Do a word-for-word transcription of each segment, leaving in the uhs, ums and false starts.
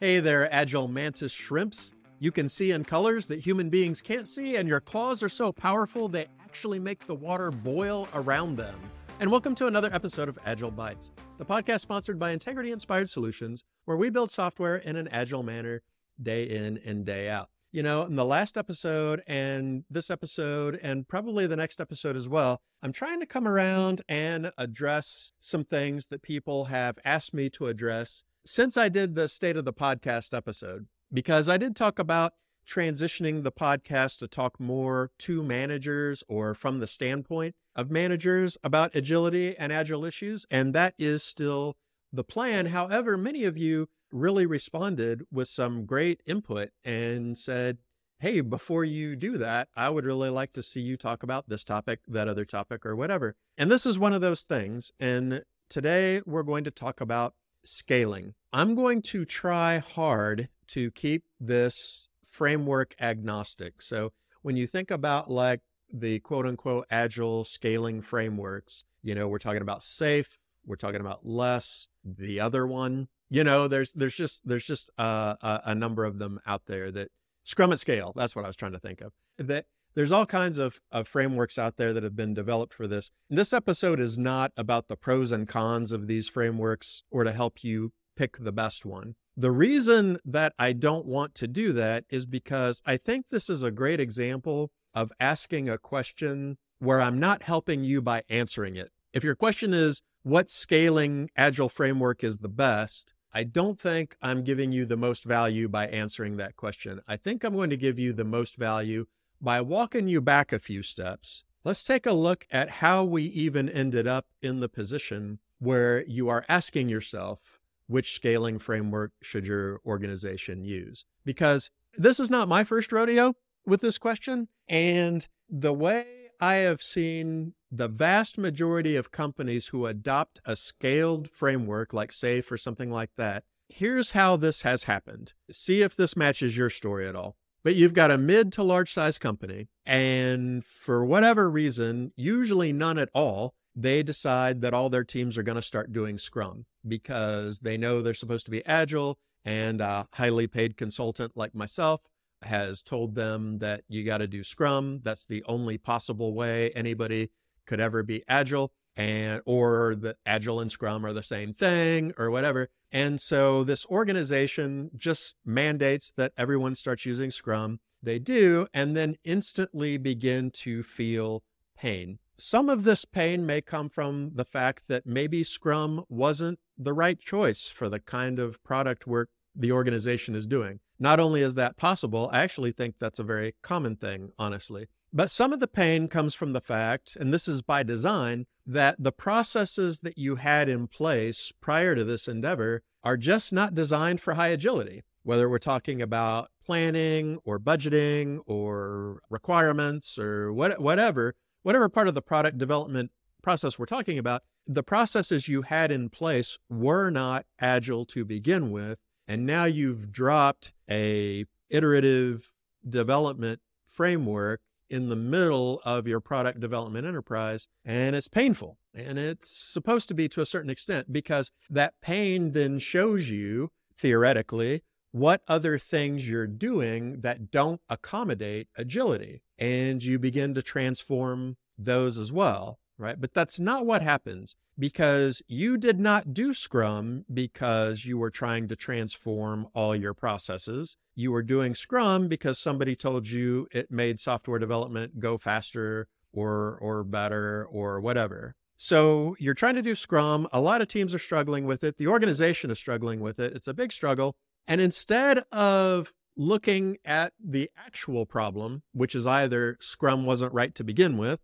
Hey there, Agile Mantis shrimps. You can see in colors that human beings can't see, and your claws are so powerful they actually make the water boil around them. And welcome to another episode of Agile Bytes, the podcast sponsored by Integrity Inspired Solutions, where we build software in an agile manner day in and day out. You know, in the last episode and this episode and probably the next episode as well, I'm trying to come around and address some things that people have asked me to address since I did the State of the Podcast episode, because I did talk about transitioning the podcast to talk more to managers or from the standpoint of managers about agility and agile issues, and that is still the plan. However, many of you really responded with some great input and said, hey, before you do that, I would really like to see you talk about this topic, that other topic, or whatever. And this is one of those things. And today we're going to talk about scaling. I'm going to try hard to keep this framework agnostic. So when you think about like the quote unquote agile scaling frameworks, you know, we're talking about SAFe, we're talking about LeSS, the other one, you know, there's there's just there's just uh, a, a number of them out there that Scrum at Scale. That's what I was trying to think of. That there's all kinds of, of frameworks out there that have been developed for this. And this episode is not about the pros and cons of these frameworks or to help you pick the best one. The reason that I don't want to do that is because I think this is a great example of asking a question where I'm not helping you by answering it. If your question is, what scaling agile framework is the best? I don't think I'm giving you the most value by answering that question. I think I'm going to give you the most value by walking you back a few steps. Let's take a look at how we even ended up in the position where you are asking yourself, which scaling framework should your organization use? Because this is not my first rodeo with this question. And the way I have seen the vast majority of companies who adopt a scaled framework like SAFe or something like that, here's how this has happened. See if this matches your story at all. But you've got a mid to large size company, and for whatever reason, usually none at all, they decide that all their teams are going to start doing Scrum because they know they're supposed to be agile, and a highly paid consultant like myself has told them that you got to do Scrum. That's the only possible way anybody could ever be agile, and or the agile and Scrum are the same thing or whatever. And so this organization just mandates that everyone starts using Scrum. They do, and then instantly begin to feel pain. Some of this pain may come from the fact that maybe Scrum wasn't the right choice for the kind of product work the organization is doing. Not only is that possible, I actually think that's a very common thing, honestly. But some of the pain comes from the fact, and this is by design, that the processes that you had in place prior to this endeavor are just not designed for high agility. Whether we're talking about planning or budgeting or requirements or what, whatever, whatever part of the product development process we're talking about, the processes you had in place were not agile to begin with. And now you've dropped a iterative development framework in the middle of your product development enterprise, and it's painful. And it's supposed to be to a certain extent because that pain then shows you, theoretically, what other things you're doing that don't accommodate agility. And you begin to transform those as well, right? But that's not what happens because you did not do Scrum because you were trying to transform all your processes. You were doing Scrum because somebody told you it made software development go faster or or better or whatever. So you're trying to do Scrum. A lot of teams are struggling with it. The organization is struggling with it. It's a big struggle. And instead of looking at the actual problem, which is either Scrum wasn't right to begin with,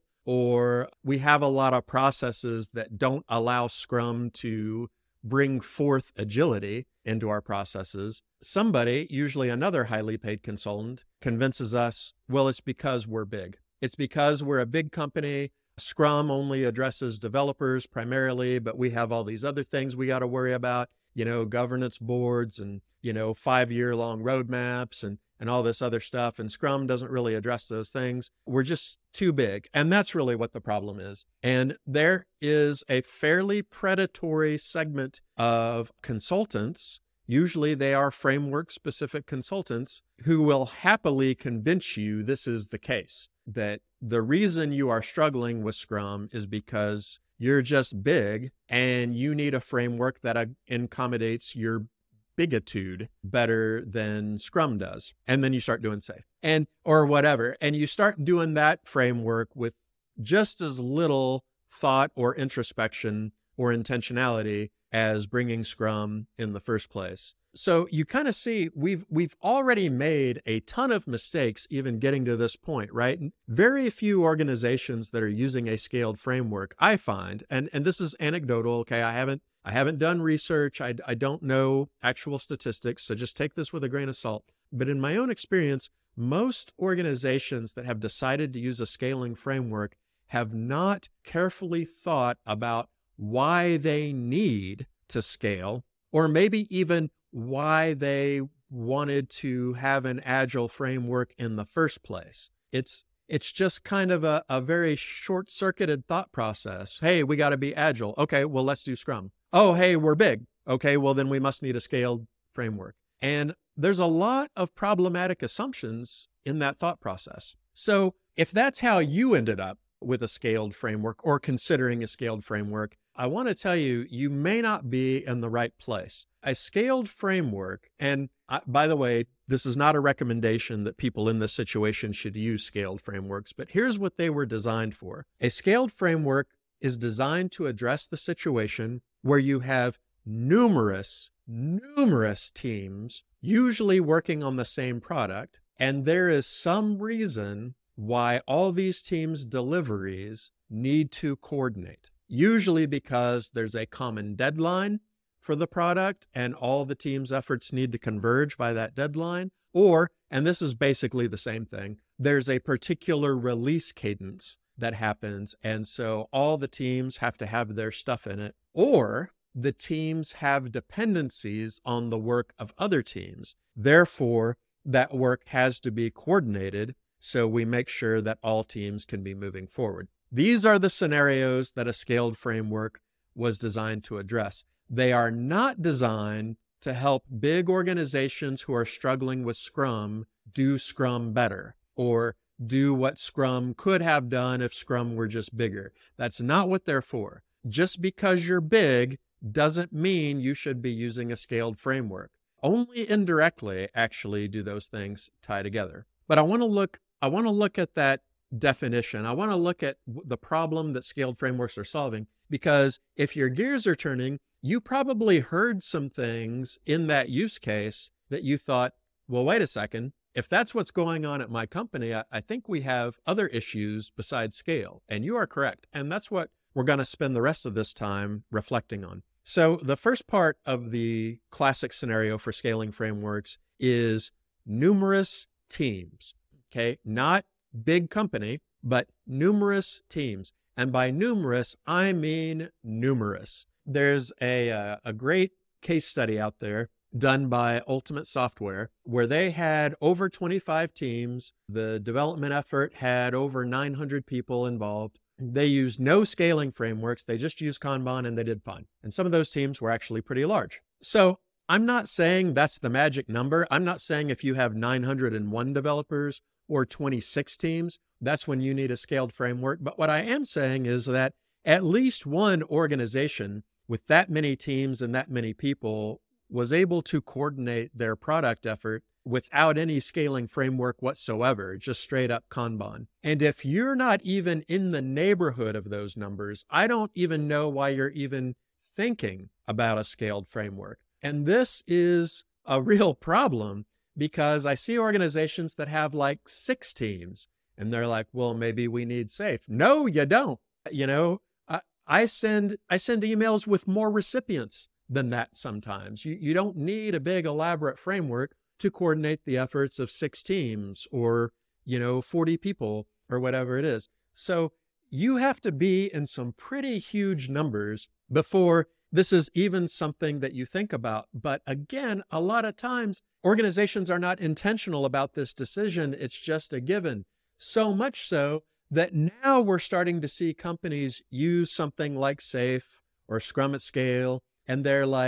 or we have a lot of processes that don't allow Scrum to bring forth agility into our processes, somebody, usually another highly paid consultant, convinces us, well, it's because we're big. It's because we're a big company. Scrum only addresses developers primarily, but we have all these other things we got to worry about, you know, governance boards and, you know, five-year long roadmaps and and all this other stuff. And Scrum doesn't really address those things. We're just too big. And that's really what the problem is. And there is a fairly predatory segment of consultants Usually they are framework-specific consultants who will happily convince you this is the case, that the reason you are struggling with Scrum is because you're just big and you need a framework that accommodates your bigitude better than Scrum does. And then you start doing safe and or whatever. And you start doing that framework with just as little thought or introspection or intentionality as bringing Scrum in the first place. So you kind of see we've we've already made a ton of mistakes even getting to this point, right? Very few organizations that are using a scaled framework, I find, and, and this is anecdotal, okay? I haven't I haven't done research. I, I don't know actual statistics, so just take this with a grain of salt. But in my own experience, most organizations that have decided to use a scaling framework have not carefully thought about why they need to scale, or maybe even why they wanted to have an agile framework in the first place. It's it's just kind of a, a very short-circuited thought process. Hey, we got to be agile. Okay, well, let's do Scrum. Oh, hey, we're big. Okay, well, then we must need a scaled framework. And there's a lot of problematic assumptions in that thought process. So if that's how you ended up with a scaled framework or considering a scaled framework, I want to tell you, you may not be in the right place. A scaled framework, and I, by the way, this is not a recommendation that people in this situation should use scaled frameworks, but here's what they were designed for. A scaled framework is designed to address the situation where you have numerous, numerous teams, usually working on the same product, and there is some reason why all these teams' deliveries need to coordinate. Usually because there's a common deadline for the product and all the team's efforts need to converge by that deadline. Or, and this is basically the same thing, there's a particular release cadence that happens. And so all the teams have to have their stuff in it. Or the teams have dependencies on the work of other teams. Therefore, that work has to be coordinated so we make sure that all teams can be moving forward. These are the scenarios that a scaled framework was designed to address. They are not designed to help big organizations who are struggling with Scrum do Scrum better or do what Scrum could have done if Scrum were just bigger. That's not what they're for. Just because you're big doesn't mean you should be using a scaled framework. Only indirectly, actually, do those things tie together. But I want to look, I want to look at that definition. I want to look at the problem that scaled frameworks are solving, because if your gears are turning, you probably heard some things in that use case that you thought, well, wait a second. If that's what's going on at my company, I, I think we have other issues besides scale. And you are correct. And that's what we're going to spend the rest of this time reflecting on. So the first part of the classic scenario for scaling frameworks is numerous teams, okay? Not big company, but numerous teams. And by numerous, I mean numerous. There's a, uh, a great case study out there done by Ultimate Software where they had over twenty-five teams. The development effort had over nine hundred people involved. They used no scaling frameworks. They just used Kanban and they did fine. And some of those teams were actually pretty large. So I'm not saying that's the magic number. I'm not saying if you have nine hundred one developers or twenty-six teams, that's when you need a scaled framework. But what I am saying is that at least one organization with that many teams and that many people was able to coordinate their product effort without any scaling framework whatsoever, just straight up Kanban. And if you're not even in the neighborhood of those numbers, I don't even know why you're even thinking about a scaled framework. And this is a real problem because I see organizations that have like six teams and they're like, well, maybe we need SAFe. No, you don't. You know, I, I send I send emails with more recipients than that sometimes. You, you don't need a big elaborate framework to coordinate the efforts of six teams or, you know, forty people or whatever it is. So you have to be in some pretty huge numbers before this is even something that you think about. But again, a lot of times organizations are not intentional about this decision. It's just a given. So much so that now we're starting to see companies use something like SAFe or Scrum at Scale. And they're like,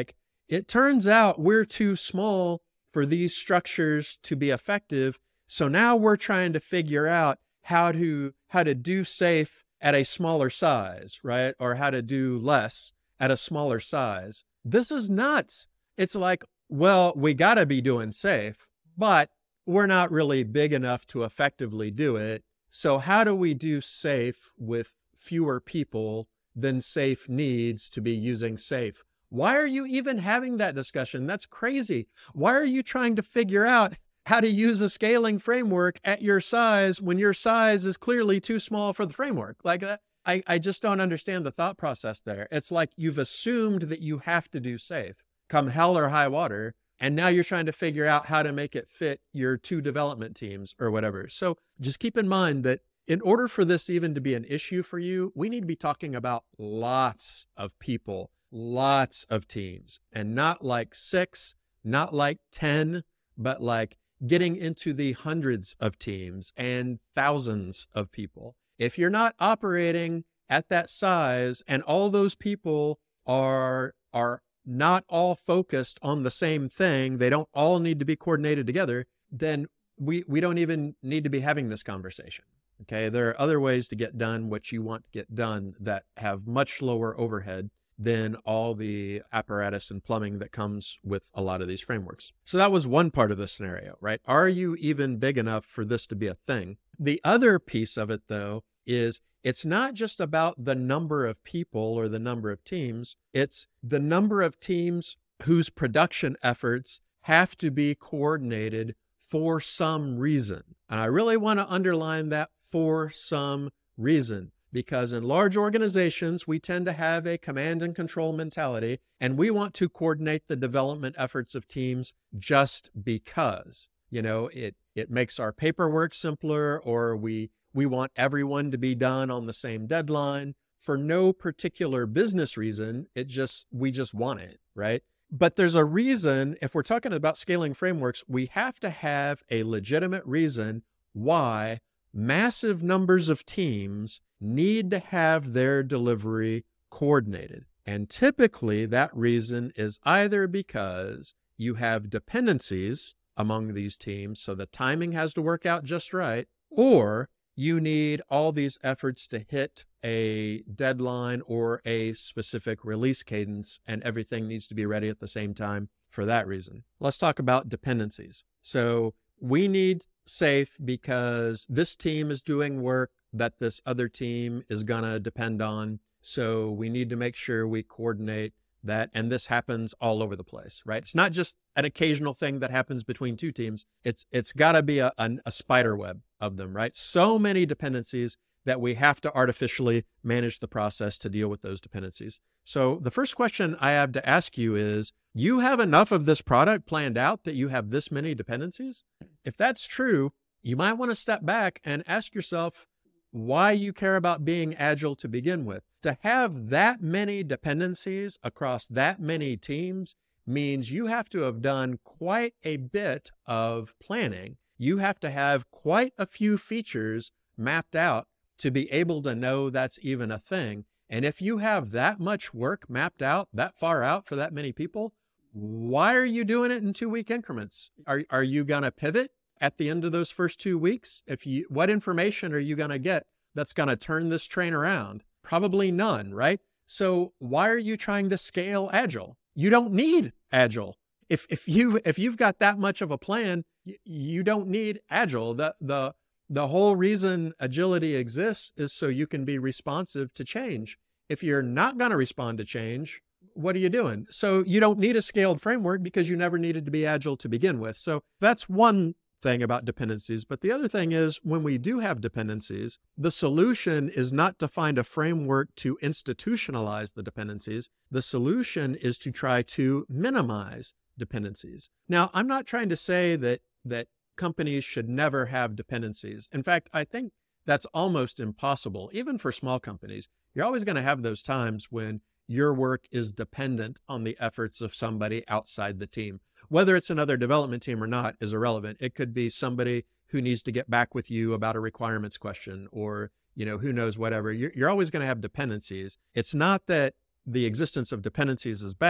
it turns out we're too small for these structures to be effective. So now we're trying to figure out how to, how to do safe at a smaller size, right? Or how to do less at a smaller size. This is nuts. It's like, well, we got to be doing safe, but we're not really big enough to effectively do it. So how do we do safe with fewer people than safe needs to be using safe? Why are you even having that discussion? That's crazy. Why are you trying to figure out how to use a scaling framework at your size when your size is clearly too small for the framework? Like that, I, I just don't understand the thought process there. It's like you've assumed that you have to do safe, come hell or high water, and now you're trying to figure out how to make it fit your two development teams or whatever. So just keep in mind that in order for this even to be an issue for you, we need to be talking about lots of people, lots of teams, and not like six, not like ten, but like getting into the hundreds of teams and thousands of people. If you're not operating at that size and all those people are, are not all focused on the same thing, they don't all need to be coordinated together, then we, we don't even need to be having this conversation. Okay. There are other ways to get done what you want to get done that have much lower overhead than all the apparatus and plumbing that comes with a lot of these frameworks. So that was one part of the scenario, right? Are you even big enough for this to be a thing? The other piece of it, though, is it's not just about the number of people or the number of teams. It's the number of teams whose production efforts have to be coordinated for some reason. And I really want to underline that for some reason, because in large organizations, we tend to have a command and control mentality, and we want to coordinate the development efforts of teams just because, you know, it, it makes our paperwork simpler, or we, we want everyone to be done on the same deadline for no particular business reason. It just, we just want it, right? But there's a reason, if we're talking about scaling frameworks, we have to have a legitimate reason why massive numbers of teams need to have their delivery coordinated. And typically that reason is either because you have dependencies among these teams, so the timing has to work out just right, or you need all these efforts to hit a deadline or a specific release cadence, and everything needs to be ready at the same time for that reason. Let's talk about dependencies. So we need safe because this team is doing work that this other team is going to depend on. So we need to make sure we coordinate that. And this happens all over the place, right? It's not just an occasional thing that happens between two teams. It's, it's got to be a, a, a spider web of them, right? So many dependencies that we have to artificially manage the process to deal with those dependencies. So the first question I have to ask you is, you have enough of this product planned out that you have this many dependencies? If that's true, you might want to step back and ask yourself why you care about being agile to begin with. To have that many dependencies across that many teams means you have to have done quite a bit of planning. You have to have quite a few features mapped out to be able to know that's even a thing. And if you have that much work mapped out, that far out for that many people, why are you doing it in two week increments? Are, are you going to pivot at the end of those first two weeks? If you, what information are you going to get that's going to turn this train around? Probably none, right? So why are you trying to scale agile? You don't need agile. If, if you, if you've got that much of a plan, you, you don't need agile. The, the, the whole reason agility exists is so you can be responsive to change. If you're not going to respond to change, what are you doing? So you don't need a scaled framework because you never needed to be agile to begin with. So that's one thing about dependencies. But the other thing is, when we do have dependencies, the solution is not to find a framework to institutionalize the dependencies. The solution is to try to minimize dependencies. Now, I'm not trying to say that, that companies should never have dependencies. In fact, I think that's almost impossible. Even for small companies, you're always going to have those times when your work is dependent on the efforts of somebody outside the team. Whether it's another development team or not is irrelevant. It could be somebody who needs to get back with you about a requirements question, or, you know, who knows, whatever. You're, you're always going to have dependencies. It's not that the existence of dependencies is bad,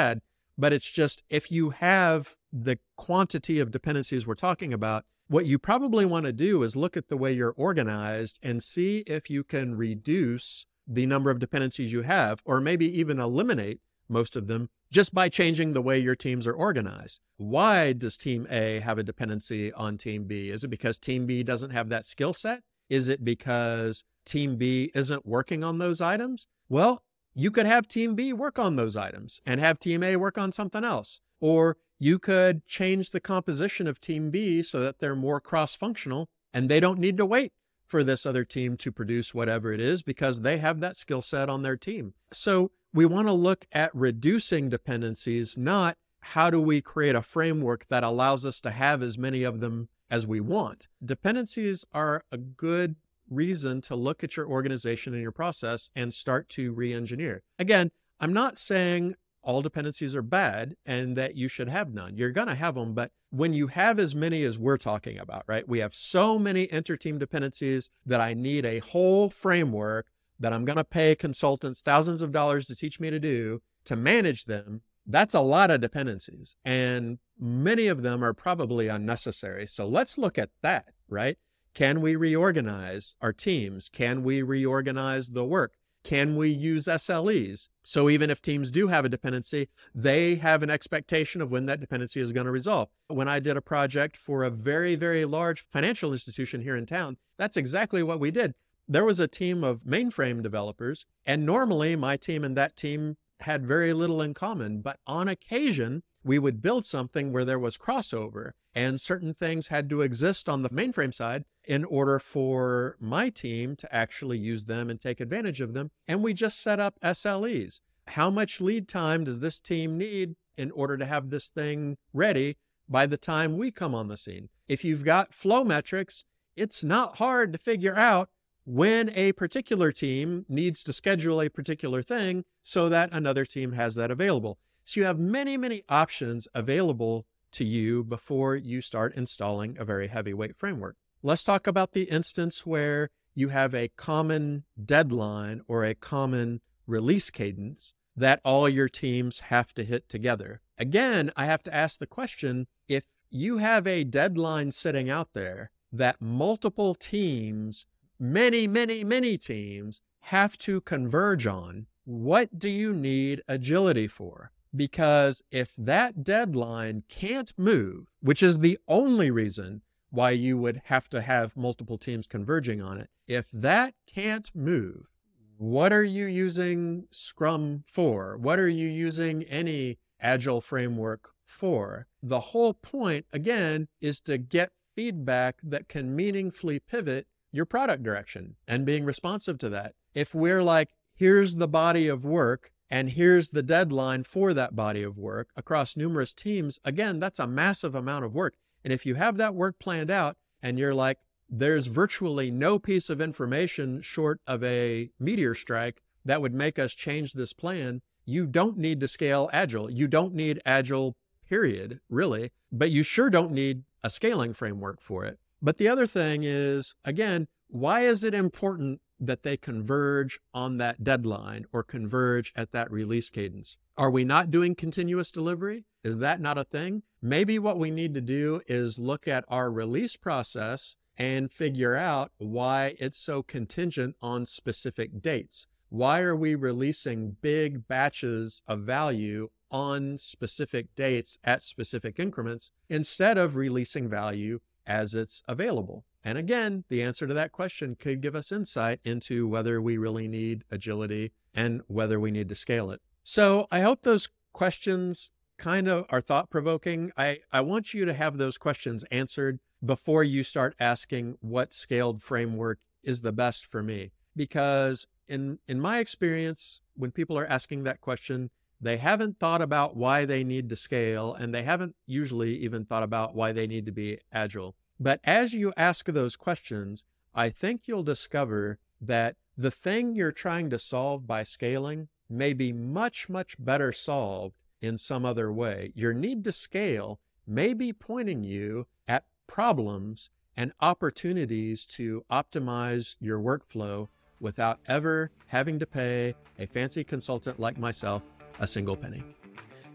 but it's just if you have the quantity of dependencies we're talking about, what you probably want to do is look at the way you're organized and see if you can reduce the number of dependencies you have, or maybe even eliminate most of them just by changing the way your teams are organized. Why does Team A have a dependency on Team B? Is it because Team B doesn't have that skill set? Is it because Team B isn't working on those items? Well, you could have Team B work on those items and have Team A work on something else. Or you could change the composition of Team B so that they're more cross-functional and they don't need to wait for this other team to produce whatever it is because they have that skill set on their team. So we want to look at reducing dependencies, not how do we create a framework that allows us to have as many of them as we want. Dependencies are a good reason to look at your organization and your process and start to re-engineer. Again, I'm not saying all dependencies are bad and that you should have none. You're going to have them, but when you have as many as we're talking about, right? We have so many inter-team dependencies that I need a whole framework that I'm going to pay consultants thousands of dollars to teach me to do to manage them. That's a lot of dependencies, and many of them are probably unnecessary. So let's look at that, right? Can we reorganize our teams? Can we reorganize the work? Can we use S L Es? So even if teams do have a dependency, they have an expectation of when that dependency is going to resolve. When I did a project for a very, very large financial institution here in town, that's exactly what we did. There was a team of mainframe developers, and normally my team and that team had very little in common, but on occasion, we would build something where there was crossover and certain things had to exist on the mainframe side in order for my team to actually use them and take advantage of them. And we just set up S L Es. How much lead time does this team need in order to have this thing ready by the time we come on the scene? If you've got flow metrics, it's not hard to figure out when a particular team needs to schedule a particular thing so that another team has that available. So you have many, many options available to you before you start installing a very heavyweight framework. Let's talk about the instance where you have a common deadline or a common release cadence that all your teams have to hit together. Again, I have to ask the question, if you have a deadline sitting out there that multiple teams, many, many, many teams have to converge on, what do you need agility for? Because if that deadline can't move, which is the only reason why you would have to have multiple teams converging on it, if that can't move, what are you using Scrum for? What are you using any Agile framework for? The whole point, again, is to get feedback that can meaningfully pivot your product direction and being responsive to that. If we're like, here's the body of work, and here's the deadline for that body of work across numerous teams, again, that's a massive amount of work. And if you have that work planned out and you're like, there's virtually no piece of information short of a meteor strike that would make us change this plan, you don't need to scale Agile. You don't need Agile, period, really, but you sure don't need a scaling framework for it. But the other thing is, again, why is it important that they converge on that deadline or converge at that release cadence? Are we not doing continuous delivery? Is that not a thing? Maybe what we need to do is look at our release process and figure out why it's so contingent on specific dates. Why are we releasing big batches of value on specific dates at specific increments instead of releasing value as it's available? And again, the answer to that question could give us insight into whether we really need agility and whether we need to scale it. So I hope those questions kind of are thought-provoking. I, I want you to have those questions answered before you start asking what scaled framework is the best for me. Because in, in my experience, when people are asking that question, they haven't thought about why they need to scale, and they haven't usually even thought about why they need to be agile. But as you ask those questions, I think you'll discover that the thing you're trying to solve by scaling may be much, much better solved in some other way. Your need to scale may be pointing you at problems and opportunities to optimize your workflow without ever having to pay a fancy consultant like myself a single penny.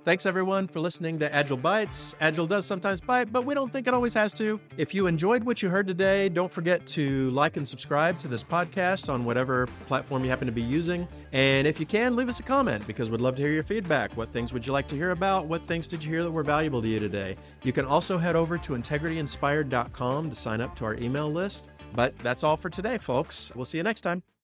Thanks, everyone, for listening to Agile Bites. Agile does sometimes bite, but we don't think it always has to. If you enjoyed what you heard today, don't forget to like and subscribe to this podcast on whatever platform you happen to be using. And if you can, leave us a comment, because we'd love to hear your feedback. What things would you like to hear about? What things did you hear that were valuable to you today? You can also head over to integrity inspired dot com to sign up to our email list. But that's all for today, folks. We'll see you next time.